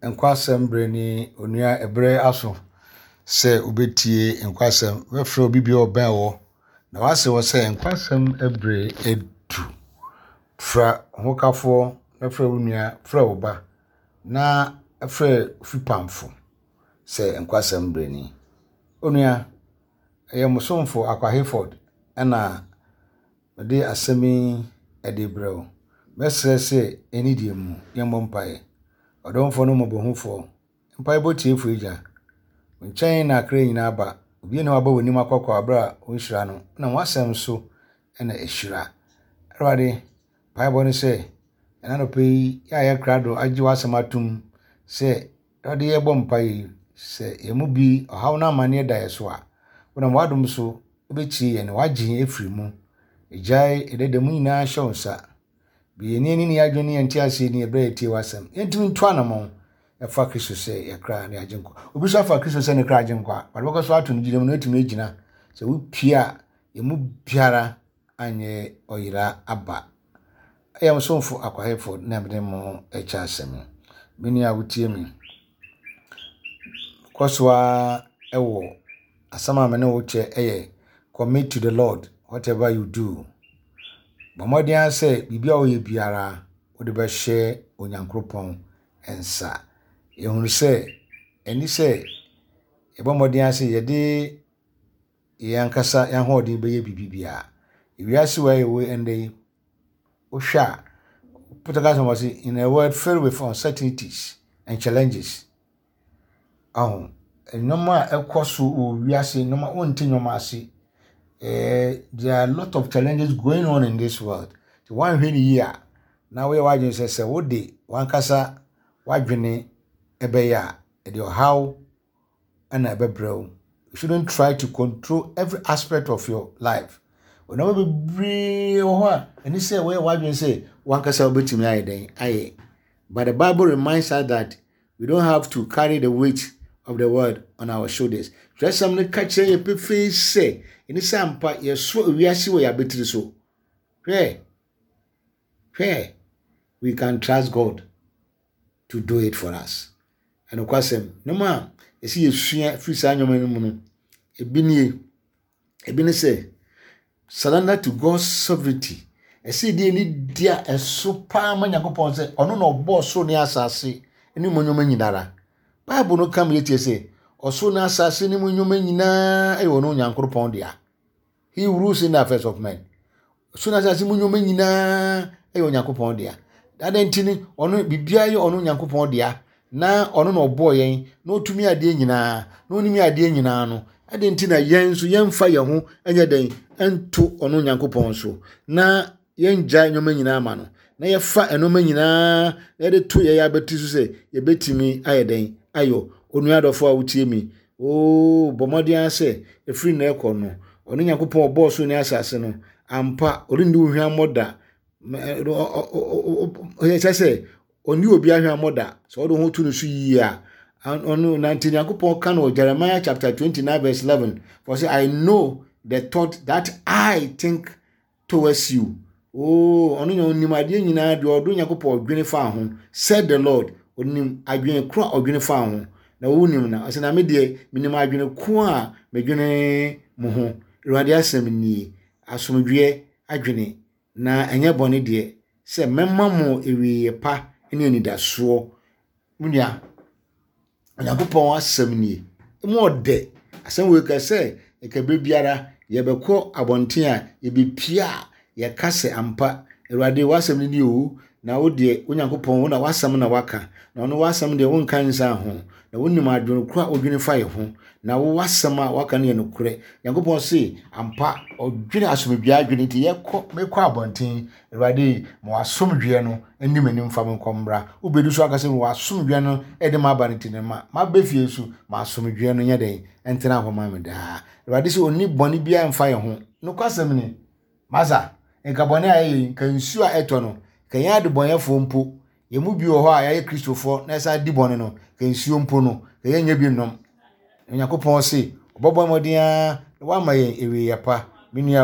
Nkwasem breni onua ebre aso se obetie nkwasem wefre obi bi oben wo na wase wo se nkwasem ebre edu fra hokafo na fra onua fra oba na fra fipamfo se nkwasem breni onua musomfo Akwa Hayford na de asemi edebrew mesre se enidie mu yemompae Odonfo no mobohufo mpa ebotie fuija nchen na akra nyina ba obi na waba wonim akokọ abra onhira no na wasem so na ehira erwade Bible ni se na no pei ya krado agi wasem atum se erwade ye bom pai se yemu bi ohaw na amane da yeso a wona wadum so obechi ye ne wagye efiri mu ejai ededemu nyina hyonsa bi eni ni adwene enti ase ni ebra etie wasem enti ntu anamo efa Kristo se yakra ne agenko obi so afa Kristo se ne kra agenko a wadwo so ato no gidem no etime egina se wo pia emu biara anye oyira aba ayam somfo Akwa Hayford na mede mo echa asem meni a wotie mi kwoswa ewo asama me ne wo che eye commit to the Lord whatever you do Bamodian say bibia oye biara wo de be hye onyankropon ensa yehunu se eni se ebamodian say ye de yankasa yanhodin be ye bibibia ewiase wa ye we ende ohwa putagas was in a world filled with uncertainties and challenges enoma ekoso o wiase noma onti nyoma ase there are a lot of challenges going on in this world. The one here now we are say what day one kasa wadwene ebeya how and ebebrew. You shouldn't try to control every aspect of your life. Whenever we bring and you say where wadwene say one kasa obetimi aye. But the Bible reminds us that we don't have to carry the weight of the world on our shoulders. Just something catch your face say in the sampa yeso wiase we abetiri so. We can trust God to do it for us. And of course, no man, you see a free sign of money. Ebini say, surrender to God's sovereignty. I see the need dear a super man yakopon say, or no boss so near assassin, any monument dara. Bible no come yet say, or so na assassin monument na I will know yankropon dia. He rules in the affairs of men. Soon as I see monument na I will yakopon dia. That entity or no bibia or no yankopon dia. Na ono no boy yen no tumi ade nyina no nimi ade nyina no ade ntina yen so yen fa ye ho anya den ento ono nyankopon so na yen gya nyoma nyina ama no na ye fa enoma nyina na de to ye ya beti so se ye betimi aye den ayo onu adofo a wutie mi bomodian se efiri na ekọ no ono nyankopon bo so ni asase no ampa orindi ohwan moda o se oni obi ahwa moda so do ho tu no su yi a onu 19 yakopon kan o Jeremiah chapter 29 verse 11 for say I know the thought that I think towards you onu onimade nyina de odo yakopon odwene fa ho said the Lord onim adwene kro odwene fa ho na wonim na ase na me de minim adwene ko a medwene mo ho Awurade asem ni asomdwe adwene na enye bone de se memma mo ewie pa ene anidaso munia Yakopon asem ni mo de asem we ka se e ka bebiara ye beko abonten a ye bepia ye kase ampa Awurade wasem ni o na wo de Yakopon wo na wasem na waka na ono wasem de won kan nsa ho na wonim adwene kura odwene fa ye ho na wo wasem a waka ne no kure Yakopon se ampa odwene asomdwe adwene ti ye mekọ abonten Awurade mo asomdwe no anim anim fa menkombra obedu so akase mo asomdwe no ede ma abanti ne ma befie su ma asomdwe no nyeden entena ho ma me da Awurade se oni boni bia mfa ye ho no kwasem ni maza enka boni ayi kan nsu a eto no kan ya de bonyefo mpo yemu bi ho a ya Kristofo na esa di boni no kan nsu mpo no kan ya nya bi nom Yakopon se obobo modin wa ma ye ewe yapa